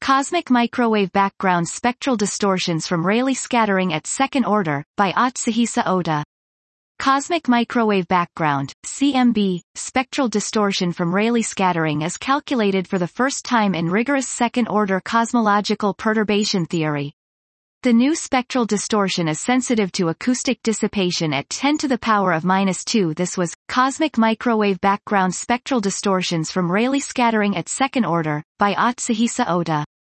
Cosmic Microwave Background Spectral Distortions from Rayleigh Scattering at Second Order, by Atsuhisa Oda. Cosmic microwave background, CMB, spectral distortion from Rayleigh scattering is calculated for the first time in rigorous second-order cosmological perturbation theory. The new spectral distortion is sensitive to acoustic dissipation at 10 to the power of -2. This was Cosmic Microwave Background Spectral Distortions from Rayleigh Scattering at Second Order, by Atsuhisa Oda.